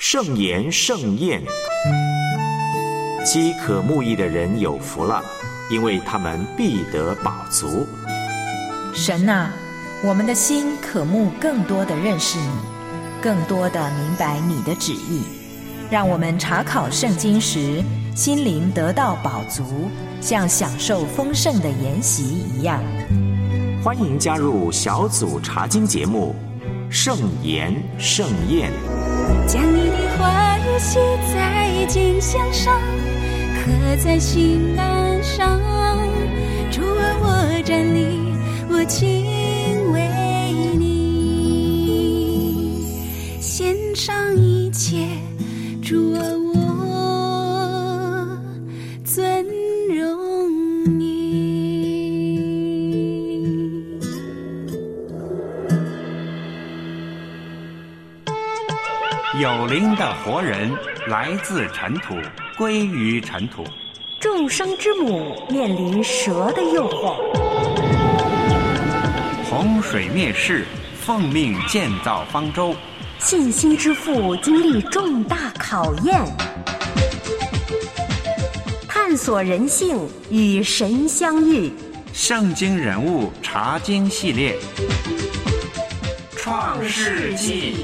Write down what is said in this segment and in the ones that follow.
圣言盛宴，饥渴慕义的人有福了，因为他们必得饱足。 神啊，我们的心渴慕更多的认识你，更多的明白你的旨意，让我们查考圣经时心灵得到饱足，像享受丰盛的筵席一样。 欢迎加入小组查经节目圣言盛宴， 将你的话语写在经箱上，刻在心栏上。主啊，我站立，我敬畏你，献上一切。主啊，我尊荣你。 有灵的活人来自尘土，归于尘土。 众生之母面临蛇的诱惑， 洪水灭世，奉命建造方舟。 信心之父经历重大考验，探索人性与神相遇。 圣经人物查经系列，创世纪。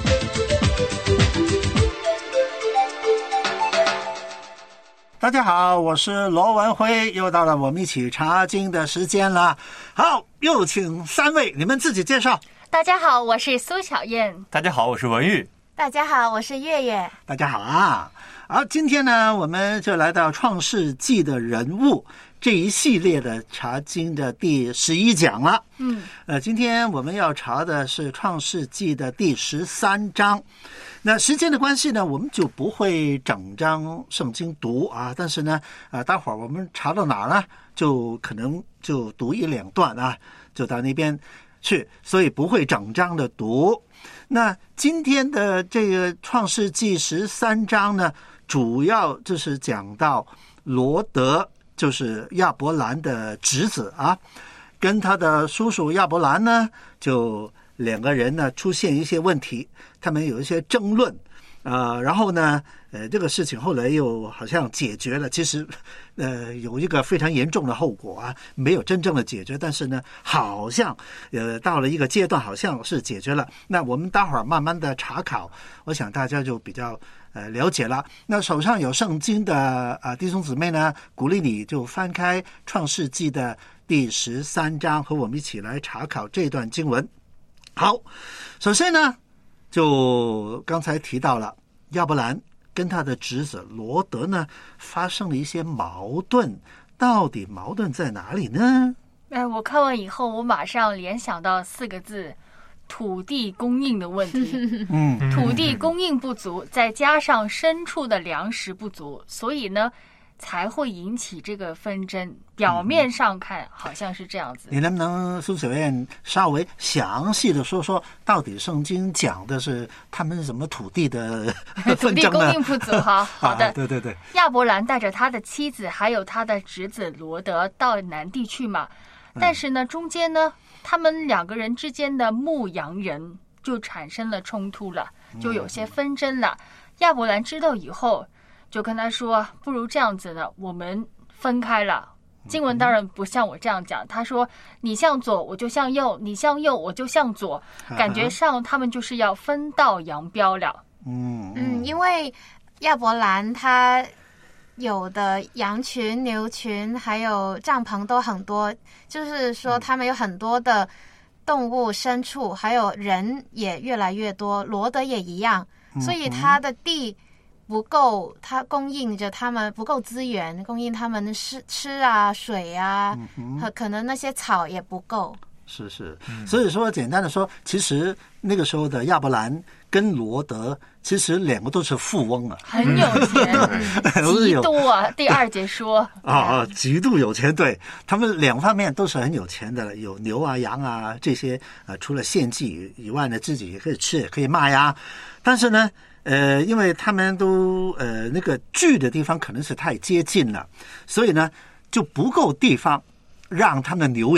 大家好，我是罗文辉，又到了我们一起查经的时间了。好，又请三位你们自己介绍。 大家好，我是苏巧燕。 大家好，我是文玉。 大家好，我是月月。 大家好啊！好，今天呢，我们就来到创世纪的人物这一系列的查经的第11讲了。今天我们要查的是创世纪的第13章。那时间的关系呢，我们就不会整章圣经读啊，但是呢，待会儿我们查到哪儿呢，就可能就读一两段啊，就到那边去，所以不会整章的读。那今天的这个创世纪13章呢，主要就是讲到罗德，就是亚伯兰的侄子啊，跟他的叔叔亚伯兰呢，就两个人呢出现一些问题，他们有一些争论，然后呢，这个事情后来又好像解决了，其实有一个非常严重的后果啊，没有真正的解决，但是呢，好像到了一个阶段，好像是解决了。那我们待会儿慢慢的查考，我想大家就比较了解了。那手上有圣经的弟兄姊妹呢，鼓励你就翻开创世纪的第13章，和我们一起来查考这段经文。好，首先呢，就刚才提到了亚伯兰跟他的侄子罗德呢发生了一些矛盾，到底矛盾在哪里呢？ 我看完以后，我马上联想到4个字：土地供应的问题。土地供应不足，再加上牲畜的粮食不足，所以呢，才会引起这个纷争。表面上看好像是这样子。 你能不能苏小燕稍微详细的说说，到底圣经讲的是他们什么土地的纷争呢？ 土地供应不足哈。好的， 对对对。 亚伯兰带着他的妻子还有他的侄子罗德到南地去嘛，但是呢，中间呢，他们两个人之间的牧羊人就产生了冲突了，就有些纷争了。亚伯兰知道以后，就跟他说，不如这样子呢，我们分开了。经文当然不像我这样讲，他说你向左我就向右，你向右我就向左，感觉上他们就是要分道扬镳了。 因为亚伯兰他有的羊群、牛群还有帐篷都很多，就是说他们有很多的动物、牲畜，还有人也越来越多，罗德也一样，所以他的地不够，他供应着他们不够资源，供应他们吃啊、水啊，可能那些草也不够。 是，所以说简单的说，其实那个时候的亚伯兰跟罗德，其实两个都是富翁啊， 很有钱，极度啊。第2节说极度有钱，对，他们两方面都是很有钱的，有牛啊、羊啊这些除了献祭以外呢，自己也可以吃，也可以卖啊。但是呢，因为他们都那个聚的地方可能是太接近了，所以呢就不够地方让他们的牛羊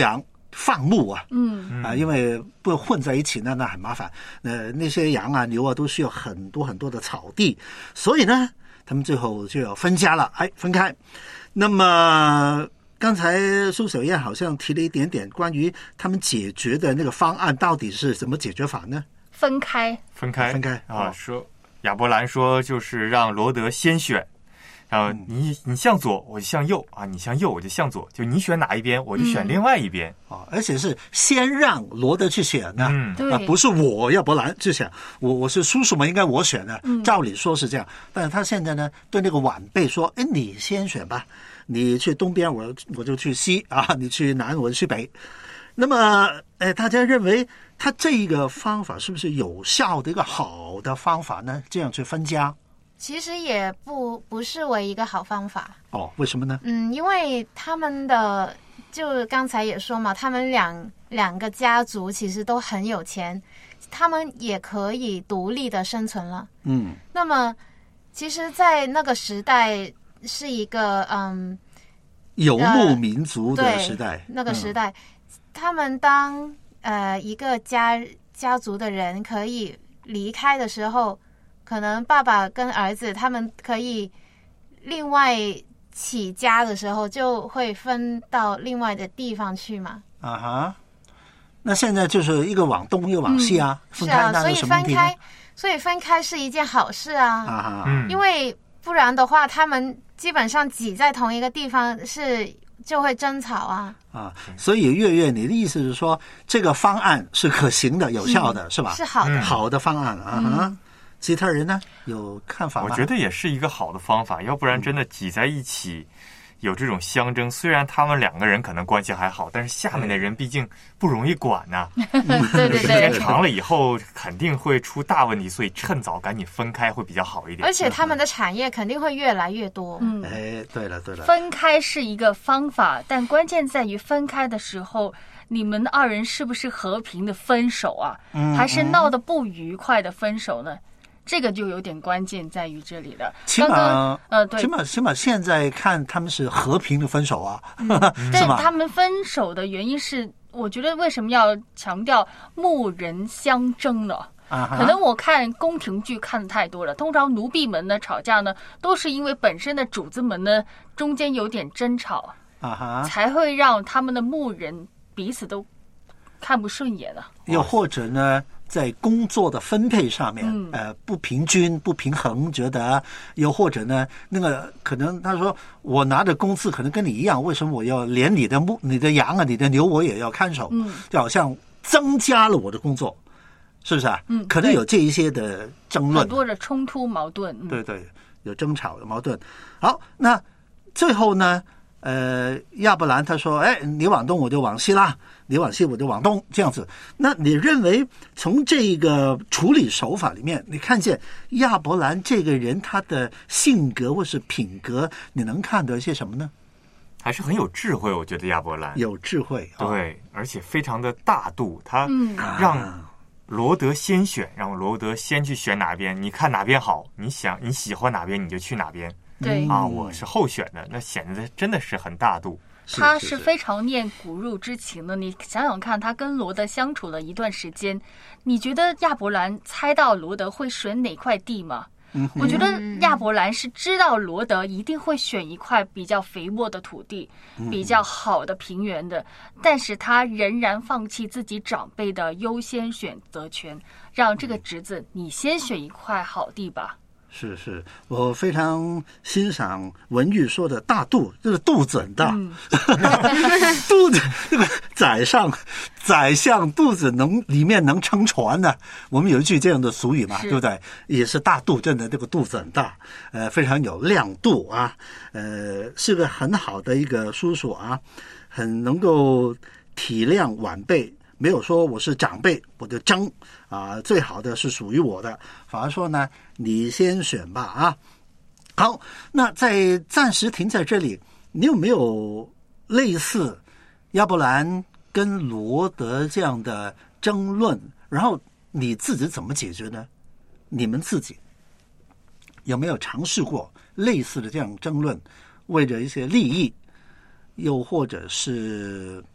放牧啊，因为不混在一起呢，那很麻烦。那些羊啊、牛啊都需要很多很多的草地，所以呢，他们最后就要分家了，分开。那么刚才苏小燕好像提了一点点关于他们解决的那个方案，到底是怎么解决法呢？ 分开啊，说亚伯兰说就是让罗德先选。然后你向左我就向右啊，你向右我就向左，就你选哪一边我就选另外一边而且是先让罗德去选呢，不是我亚伯兰去选，我是叔叔嘛，应该我选的，照理说是这样，但是他现在呢对那个晚辈说，你先选吧，你去东边我就去西啊，你去南我就去北。那么大家认为他这个方法是不是有效的一个好的方法呢？这样去分家？ 其实也不视为一个好方法。 为什么呢？ 因为他们的就刚才也说嘛，他们两个家族其实都很有钱，他们也可以独立的生存了。那么其实在那个时代是一个游牧民族的时代， 那个时代他们当一个家族的人可以离开的时候，可能爸爸跟儿子他们可以另外起家的时候就会分到另外的地方去嘛。 那现在就是一个往东一个往西啊，分开那有什么问题呢？ 所以分开是一件好事啊。因为不然的话他们基本上挤在同一个地方就会争吵啊。 所以月月你的意思是说这个方案是可行的有效的，是吧？ 是好的， 好的方案其他人呢有看法吗？ 我觉得也是一个好的方法，要不然真的挤在一起有这种相争，虽然他们两个人可能关系还好，但是下面的人毕竟不容易管呐。 对， 时间长了以后肯定会出大问题，所以趁早赶紧分开会比较好一点。 而且他们的产业肯定会越来越多。 对了， 分开是一个方法，但关键在于分开的时候你们二人是不是和平的分手啊？还是闹得不愉快的分手呢？这个就有点关键在于这里了。 起码现在看他们是和平的分手啊， 但他们分手的原因是，我觉得为什么要强调牧人相争呢？可能我看宫廷剧看的太多了，通常奴婢们呢吵架呢，都是因为本身的主子们呢中间有点争吵，才会让他们的牧人彼此都看不顺眼了。 又或者呢在工作的分配上面不平均不平衡，觉得又或者呢那个可能他说我拿的工资可能跟你一样，为什么我要连你的羊啊你的牛我也要看守，就好像增加了我的工作，是不是啊？可能有这一些的争论， 很多的冲突矛盾。 对，有争吵的矛盾。好，那最后呢亚伯兰他说你往东我就往西啦，你往西我就往东，这样子。那你认为从这个处理手法里面，你看见亚伯兰这个人他的性格或是品格，你能看得一些什么呢？ 还是很有智慧，我觉得亚伯兰有智慧， 对，而且非常的大度。他让罗德先选，让罗德先去选哪边，你看哪边好，你喜欢哪边你就去哪边。 对我是候选的，那显得真的是很大度。 他是非常念骨肉之情的。你想想看，他跟罗德相处了一段时间，你觉得亚伯兰猜到罗德会选哪块地吗？我觉得亚伯兰是知道罗德一定会选一块比较肥沃的土地，比较好的平原的，但是他仍然放弃自己长辈的优先选择权，让这个侄子你先选一块好地吧。 是，我非常欣赏文玉说的大肚，这个肚子很大，肚子这个宰相肚子里面能撑船的，我们有一句这样的俗语嘛，对不对？也是大肚，真的这个肚子很大，非常有亮度啊，是个很好的一个叔叔啊，很能够体谅晚辈。没有说我是长辈我就争最好的是属于我的，反而说呢你先选吧啊。好，那在暂时停在这里，你有没有类似亚伯兰跟罗德这样的争论，然后你自己怎么解决呢？你们自己有没有尝试过类似的这样争论，为着一些利益，又或者是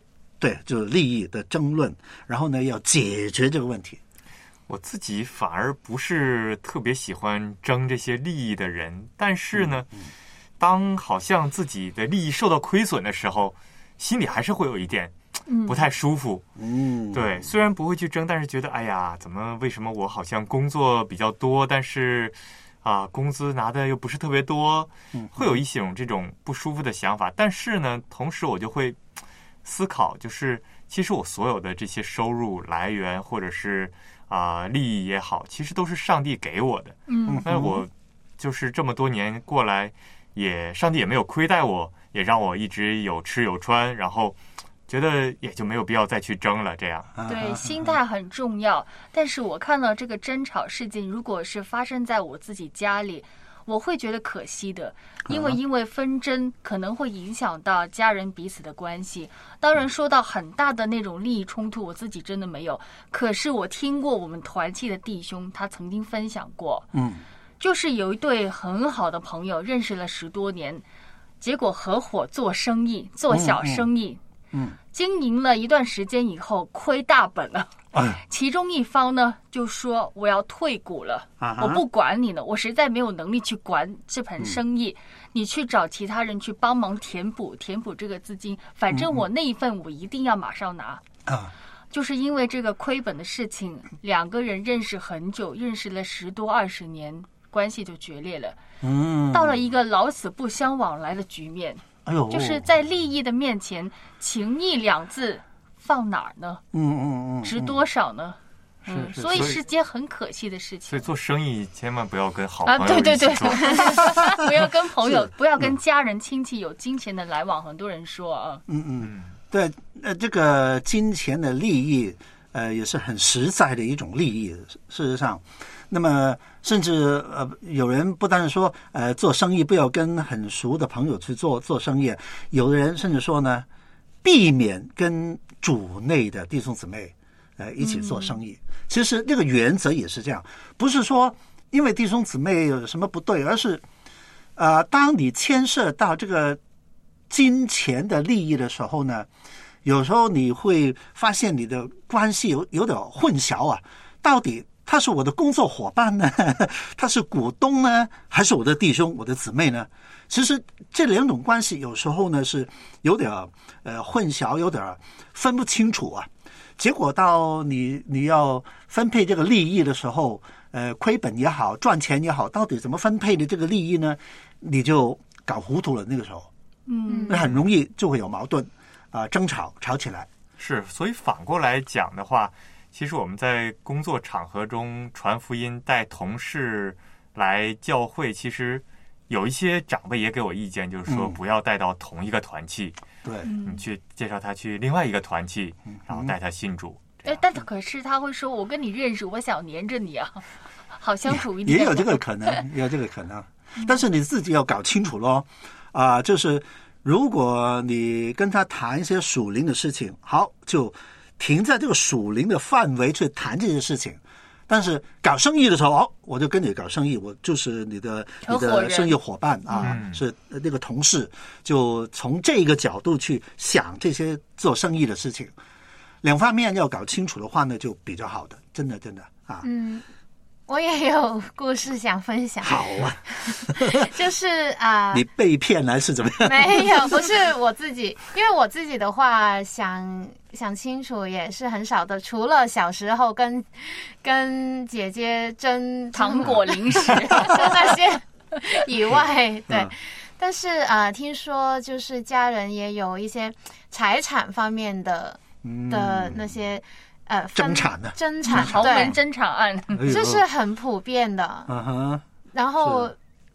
对，就是利益的争论，然后呢要解决这个问题。 我自己反而不是特别喜欢争这些利益的人，但是呢，当好像自己的利益受到亏损的时候，心里还是会有一点不太舒服。对，虽然不会去争，但是觉得哎呀，为什么我好像工作比较多，但是工资拿的又不是特别多，会有一种这种不舒服的想法。但是呢，同时我就会思考，就是其实我所有的这些收入来源或者是利益也好，其实都是上帝给我的。那我就是这么多年过来，上帝也没有亏待我，也让我一直有吃有穿，然后觉得也就没有必要再去争了。这样， 对，心态很重要。但是我看到这个争吵事件，如果是发生在我自己家里，我会觉得可惜的，因为纷争可能会影响到家人彼此的关系。当然说到很大的那种利益冲突，我自己真的没有。可是我听过我们团契的弟兄，他曾经分享过，就是有一对很好的朋友，认识了10多年，结果合伙做生意，做小生意，经营了一段时间以后亏大本了。其中一方呢就说我要退股了，我不管你了，我实在没有能力去管这盘生意，你去找其他人去帮忙填补这个资金，反正我那一份我一定要马上拿。就是因为这个亏本的事情，两个人认识很久，认识了10多20年，关系就决裂了。到了一个老死不相往来的局面。就是在利益的面前，情义2字放哪儿呢？值多少呢？所以是件很可惜的事情。 所以做生意千万不要跟好朋友对，不要跟朋友，不要跟家人亲戚有金钱的来往。很多人说对，这个金钱的利益，也是很实在的一种利益。事实上，那么甚至有人不但是说做生意不要跟很熟的朋友去做生意，有的人甚至说呢，避免跟主内的弟兄姊妹一起做生意。其实这个原则也是这样，不是说因为弟兄姊妹有什么不对，而是当你牵涉到这个金钱的利益的时候呢，有时候你会发现你的关系有点混淆啊，到底他是我的工作伙伴呢，他是股东呢，还是我的弟兄我的姊妹呢？其实这2种关系有时候呢是有点混淆，有点分不清楚啊。结果到你要分配这个利益的时候，亏本也好，赚钱也好，到底怎么分配的这个利益呢？你就搞糊涂了。那个时候，很容易就会有矛盾争吵起来。 是，所以反过来讲的话，其实我们在工作场合中传福音，带同事来教会，其实有一些长辈也给我意见，就是说不要带到同一个团契， 对， 你去介绍他去另外一个团契，然后带他信主。 但可是他会说，我跟你认识，我想黏着你啊，好相处一点。 也有这个可能，也有这个可能。但是你自己要搞清楚咯，就是如果你跟他谈一些属灵的事情，好，就停在这个属灵的范围去谈这些事情。但是搞生意的时候，我就跟你搞生意，我就是你的生意伙伴是那个同事，就从这个角度去想这些做生意的事情。2方面要搞清楚的话呢，就比较好的，真的我也有故事想分享。 好啊， 就是你被骗来是怎么样？ 没有，不是我自己，因为我自己的话想清楚也是很少的，除了小时候跟姐姐争糖果零食那些以外，对。但是听说就是家人也有一些财产方面的那些。 争产呢？ 争产， 豪门争产案， 这是很普遍的。然后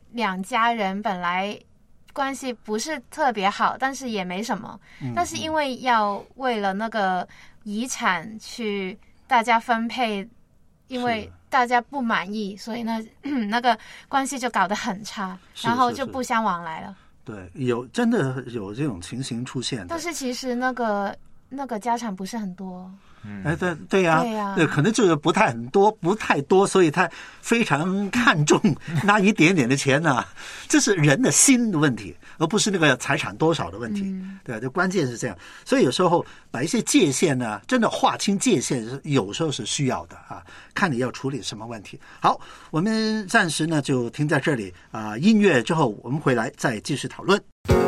2家人本来关系不是特别好，但是也没什么。但是因为要为了那个遗产去大家分配，因为大家不满意，所以呢那个关系就搞得很差，然后就不相往来了。 对，真的有这种情形出现的。 但是其实那个家产不是很多。 对呀，可能就是不太多，所以他非常看重那一点点的钱呢，这是人的心的问题，而不是那个财产多少的问题，对，就关键是这样。所以有时候把一些界限呢，真的划清界限，有时候是需要的啊，看你要处理什么问题。好，我们暂时呢就停在这里啊，音乐之后我们回来再继续讨论。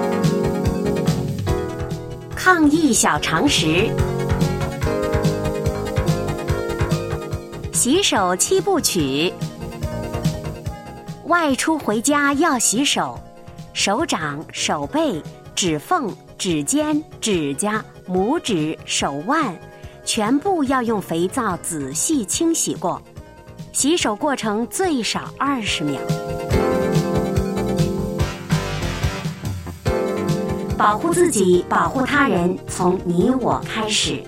抗疫小常识。洗手7部曲：外出回家要洗手，手掌、手背、指缝、指尖、指甲、拇指、手腕，全部要用肥皂仔细清洗过。洗手过程最少20秒。保护自己，保护他人，从你我开始。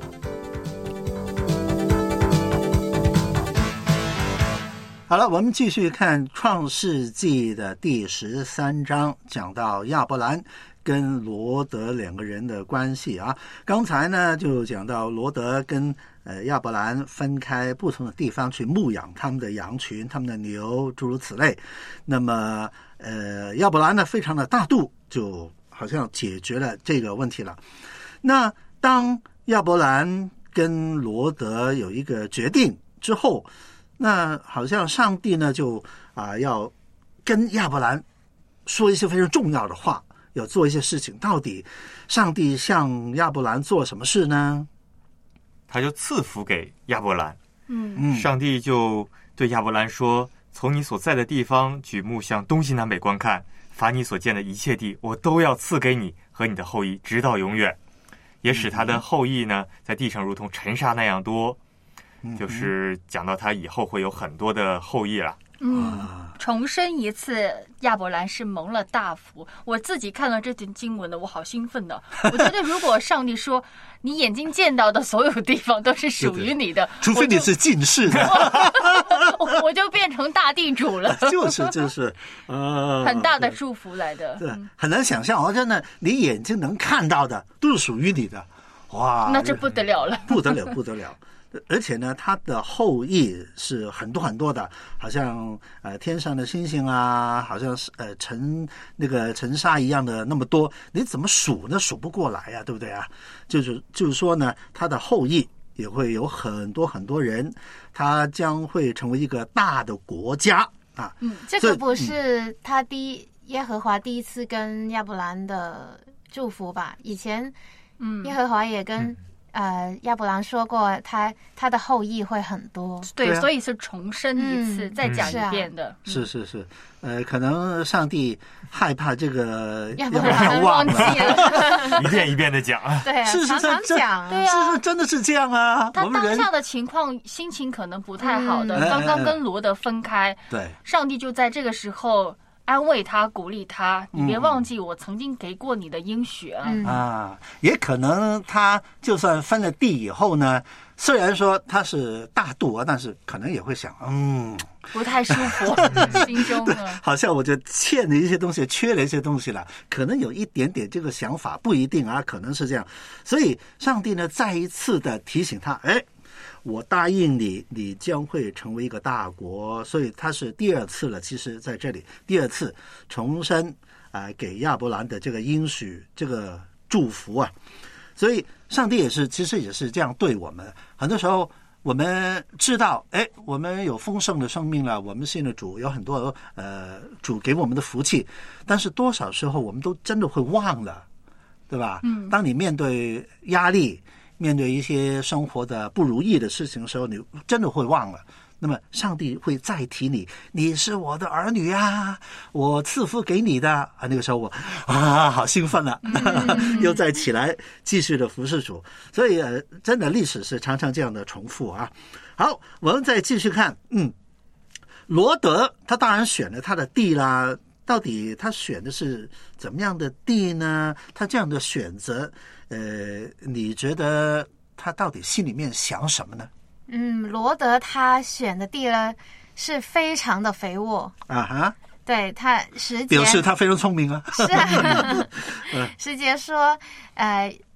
好了，我们继续看《创世纪》的第13章，讲到亚伯兰跟罗德两个人的关系啊。刚才呢就讲到罗德跟亚伯兰分开不同的地方去牧养他们的羊群、他们的牛，诸如此类。那么亚伯兰呢非常的大度，就好像解决了这个问题了。那当亚伯兰跟罗德有一个决定之后，那好像上帝呢就要跟亚伯兰说一些非常重要的话，要做一些事情。到底上帝向亚伯兰做什么事呢？ 他就赐福给亚伯兰。上帝就对亚伯兰说，从你所在的地方举目向东西南北观看，凡你所见的一切地，我都要赐给你和你的后裔，直到永远。也使他的后裔呢在地上如同尘沙那样多。就是讲到他以后会有很多的后裔了。 重生一次，亚伯兰是蒙了大福。我自己看了这段经文的，我好兴奋的。我觉得如果上帝说你眼睛见到的所有地方都是属于你的， 除非你是近视的， 我就变成大地主了。 就是很大的祝福来的。 对，很难想象真的，你眼睛能看到的都是属于你的，哇， 那这不得了了， 不得了。而且呢，他的后裔是很多很多的，好像天上的星星啊，好像是尘沙一样的那么多，你怎么数呢？数不过来啊，对不对啊？就是说呢，他的后裔也会有很多很多人，他将会成为一个大的国家啊。 这个不是他耶和华第一次跟亚伯兰的祝福吧？以前耶和华也跟亚伯兰说过他的后裔会很多。 对，所以是重生一次，再讲一遍的。 是，可能上帝害怕这个亚伯兰忘记了， 一遍一遍的讲。 对，常常讲。 对啊， 是真的是这样啊。 他当下的情况，心情可能不太好的，刚刚跟罗德分开， 对， 上帝就在这个时候安慰他，鼓励他，你别忘记我曾经给过你的应许啊。 也可能他就算分了地以后呢，虽然说他是大度啊，但是可能也会想， 不太舒服，心中好像我就欠了一些东西，缺了一些东西了，可能有一点点这个想法，不一定啊，可能是这样。所以上帝呢，再一次的提醒他，我答应你，你将会成为一个大国。所以他是第二次了，其实在这里第二次重申给亚伯兰的这个应许，这个祝福啊。所以上帝其实也是这样对我们。很多时候我们知道，我们有丰盛的生命了，我们信了主，有很多主给我们的福气，但是多少时候我们都真的会忘了，对吧？当你面对压力，面对一些生活的不如意的事情的时候，你真的会忘了。那么上帝会再提你是我的儿女啊，我赐福给你的啊。那个时候我好兴奋了，又再起来继续的服侍主。所以真的历史是常常这样的重复啊。好，我们再继续看，罗德他当然选了他的地啦，到底他选的是怎么样的地呢？他这样的选择你觉得他到底心里面想什么呢？ 罗德他选的地呢是非常的肥沃对，他时节表示他非常聪明啊。 是啊，时节说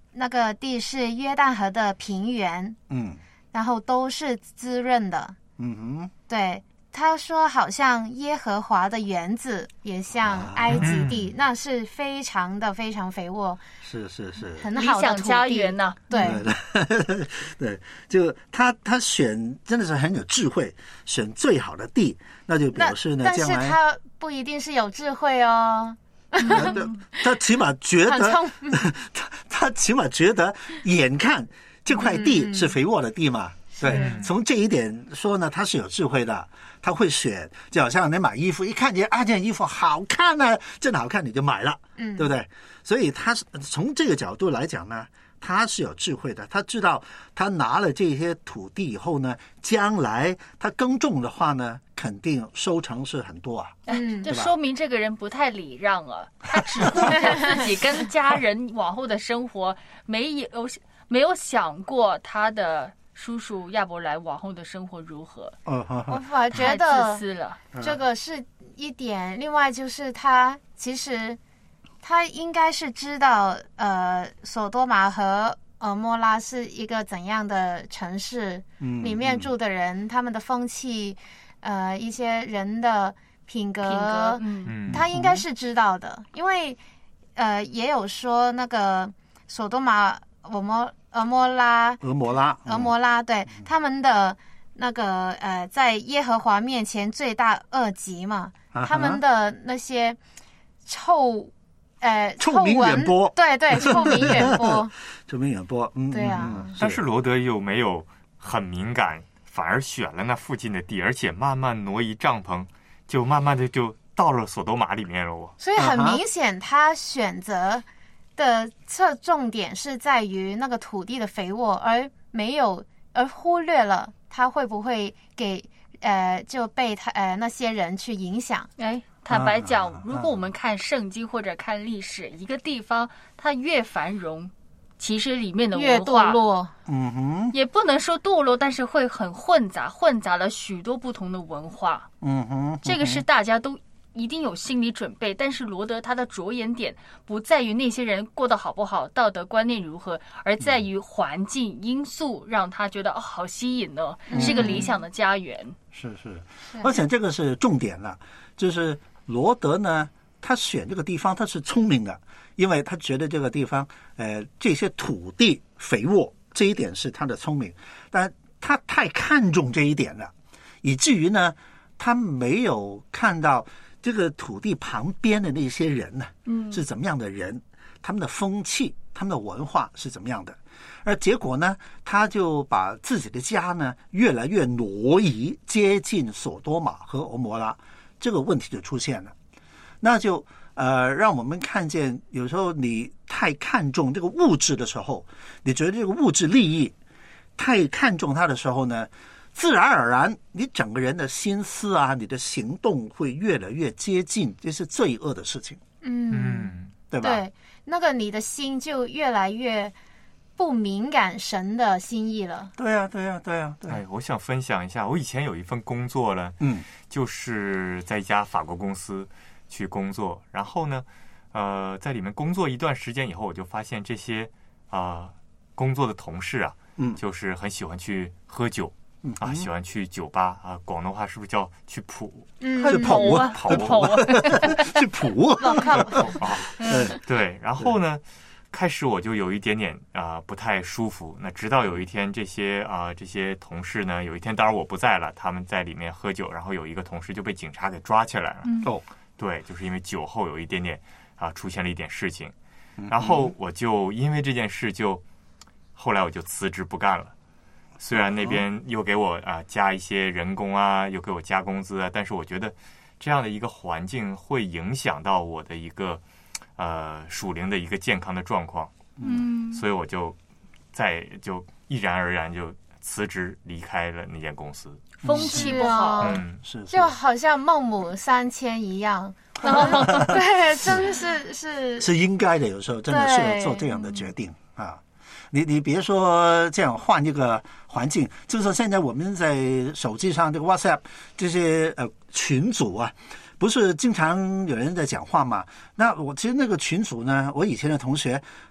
那个地是约旦河的平原，然后都是滋润的。对，他说好像耶和华的园子也像埃及地，那是非常肥沃， 是很好的土地， 理想家园呢。 对对，就他选真的是很有智慧，选最好的地，那就表示呢， 但是将来他不一定是有智慧哦。 他起码觉得，他起码觉得，眼看这块地是肥沃的地嘛。对，从这一点说呢，他是有智慧的，他会选，就好像你买衣服，一看见这件衣服好看呢，真的好看你就买了，对不对？所以他是从这个角度来讲呢，他是有智慧的，他知道他拿了这些土地以后呢，将来他耕种的话呢，肯定收成是很多啊。 这说明这个人不太礼让啊，他只顾着自己跟家人往后的生活，没有想过他的叔叔亚伯兰往后的生活如何。 我反而觉得太自私了， 这个是一点。另外就是他其实他应该是知道索多玛和俄摩拉是一个怎样的城市，里面住的人他们的风气，一些人的品格，他应该是知道的。因为也有说那个索多玛俄摩拉，对，他们的那个在耶和华面前罪大恶极嘛，他们的那些臭名远播， 对，臭名远播， 臭名远播， 对啊。 但是罗德又没有很敏感，反而选了那附近的地，而且慢慢挪移帐篷，就慢慢的就到了索多玛里面了。 所以很明显，他选择的重点是在于那个土地的肥沃，而忽略了他会不会就被那些人去影响。 坦白讲，如果我们看圣经或者看历史，一个地方它越繁荣，其实里面的文化越堕落， 也不能说堕落，但是会很混杂了许多不同的文化。这个是大家都一定有心理准备。但是罗德他的着眼点不在于那些人过得好不好，道德观念如何，而在于环境因素让他觉得好吸引哦，是个理想的家园。 是，而且这个是重点了，就是罗德呢，他选这个地方他是聪明的，因为他觉得这个地方这些土地肥沃，这一点是他的聪明，但他太看重这一点了，以至于呢他没有看到这个土地旁边的那些人呢，是怎么样的人，他们的风气，他们的文化是怎么样的，而结果呢，他就把自己的家呢越来越挪移，接近索多玛和俄摩拉，这个问题就出现了。那就让我们看见，有时候你太看重这个物质的时候，你觉得这个物质利益太看重它的时候呢，自然而然你整个人的心思啊，你的行动会越来越接近这是罪恶的事情，对吧？ 对，那个你的心就越来越不敏感神的心意了。 对啊。 我想分享一下，我以前有一份工作呢，就是在一家法国公司去工作，然后呢，在里面工作一段时间以后，我就发现这些工作的同事啊，就是很喜欢去喝酒。喜欢去酒吧啊，广东话是不是叫去蒲？ 去蒲啊，去蒲啊，对。然后呢，开始我就有一点点不太舒服。那直到有一天，这些同事呢，有一天当然我不在了，他们在里面喝酒，然后有一个同事就被警察给抓起来了。对，就是因为酒后有一点点出现了一点事情，然后我就因为这件事后来我就辞职不干了。虽然那边又给我加一些人工啊，又给我加工资啊，但是我觉得这样的一个环境会影响到我的一个属灵的一个健康的状况。所以我就毅然而然就辞职离开了那间公司。 风气不好， 是就好像孟母三迁一样。然后对，真的是应该的，有时候真的是做这样的决定啊。你别说这样换一个环境，就是说现在我们在手机上这个 WhatsApp 这些群组啊，不是经常有人在讲话嘛？那我其实那个群组呢，我以前的同学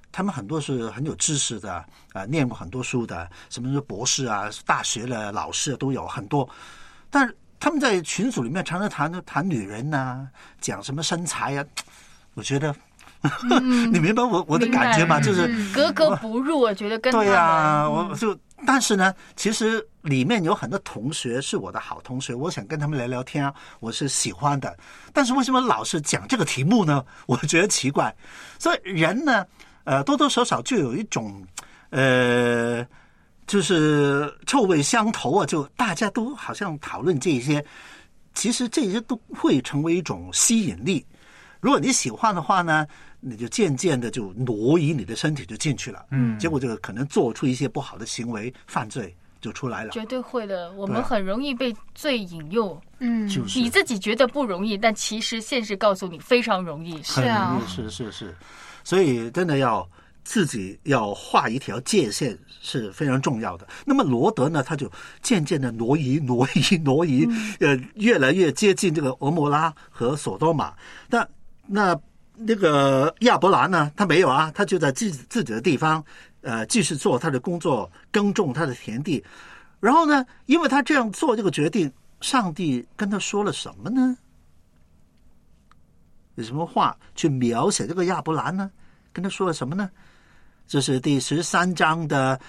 他们很多是很有知识的念过很多书的，什么博士啊、大学的老师都有很多，但是他们在群组里面常常谈女人啊，讲什么身材啊，我觉得。你明白我的感觉吗？就是格格不入，我觉得跟他们对啊，我就但是呢，其实里面有很多同学是我的好同学，我想跟他们聊聊天啊，我是喜欢的。但是为什么老是讲这个题目呢？我觉得奇怪。所以人呢，多多少少就有一种就是臭味相投啊，就大家都好像讨论这些，其实这些都会成为一种吸引力。如果你喜欢的话呢，你就渐渐的就挪移你的身体就进去了，结果就可能做出一些不好的行为，犯罪就出来了。 绝对会的，我们很容易被罪引诱。 就是你自己觉得不容易，但其实现实告诉你非常容易。 是啊，是，所以真的要自己要画一条界限是非常重要的。那么罗德呢，他就渐渐的挪移，越来越接近这个俄摩拉和索多玛。那个亚伯兰呢，他没有啊，他就在自己的地方继续做他的工作，耕种他的田地。然后呢，因为他这样做这个决定，上帝跟他说了什么呢？有什么话去描写这个亚伯兰呢？跟他说了什么呢？这是第13章的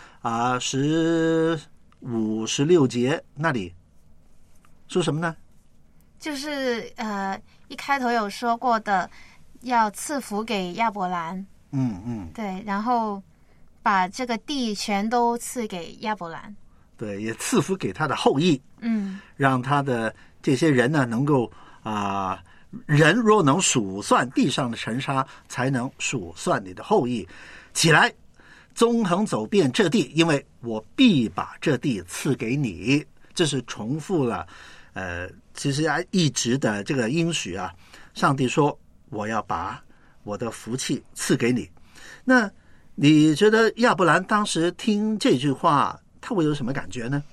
15、16节那里说什么呢？ 就是一开头有说过的，要赐福给亚伯兰，对，然后把这个地全都赐给亚伯兰， 对，也赐福给他的后裔，让他的这些人呢能够人若能数算地上的尘沙，才能数算你的后裔。起来，纵横走遍这地，因为我必把这地赐给你。这是重复了其实一直的这个应许啊，上帝说我要把我的福气赐给你。那你觉得亚伯兰当时听这句话，他会有什么感觉呢？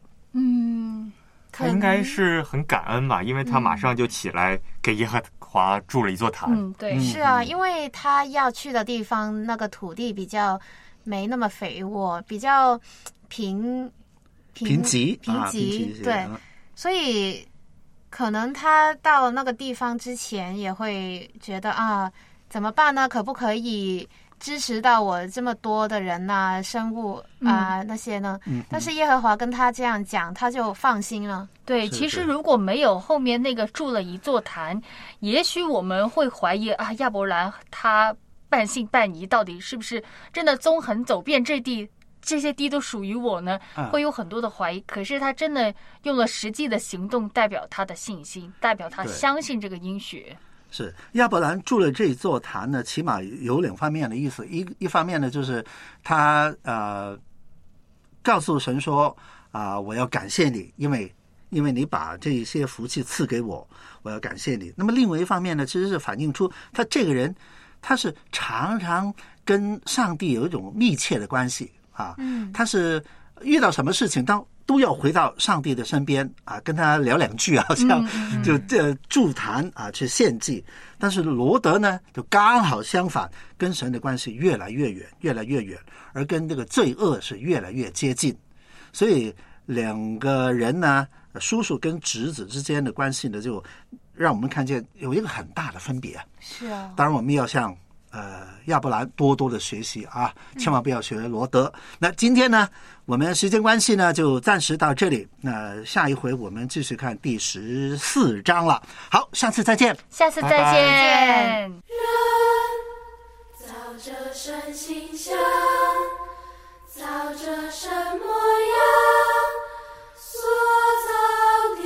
他应该是很感恩吧，因为他马上就起来给耶和华筑了一座坛。 对， 是啊，因为他要去的地方那个土地比较没那么肥沃，比较贫瘠，对，所以可能他到那个地方之前也会觉得怎么办呢？可不可以支持到我这么多的人生物那些呢？但是耶和华跟他这样讲，他就放心了。 对，其实如果没有后面那个筑了一座坛，也许我们会怀疑亚伯兰他半信半疑，到底是不是真的纵横走遍这些地都属于我呢？会有很多的怀疑。可是他真的用了实际的行动，代表他的信心，代表他相信这个应许。 是亚伯兰筑了这座坛呢，起码有两方面的意思。一方面呢，就是他告诉神说我要感谢你，因为你把这些福气赐给我，我要感谢你。那么另外一方面呢，其实是反映出他这个人，他是常常跟上帝有一种密切的关系他是遇到什么事情都要回到上帝的身边跟他聊两句好像就筑坛去献祭。但是罗德呢，就刚好相反，跟神的关系越来越远，而跟这个罪恶是越来越接近。所以两个人呢，叔叔跟侄子之间的关系呢，就让我们看见有一个很大的分别。 是啊， 当然我们要向亚伯兰多多的学习千万不要学罗德。那今天呢，我们时间关系呢，就暂时到这里。那下一回我们继续看第14章了。好，下次再见。 下次再见。 人造着神形象，造着神模样，所造的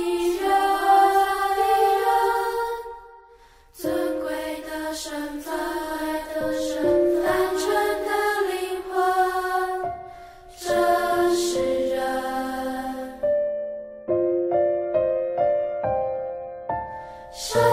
人，尊贵的身份，单纯的灵魂，这是人。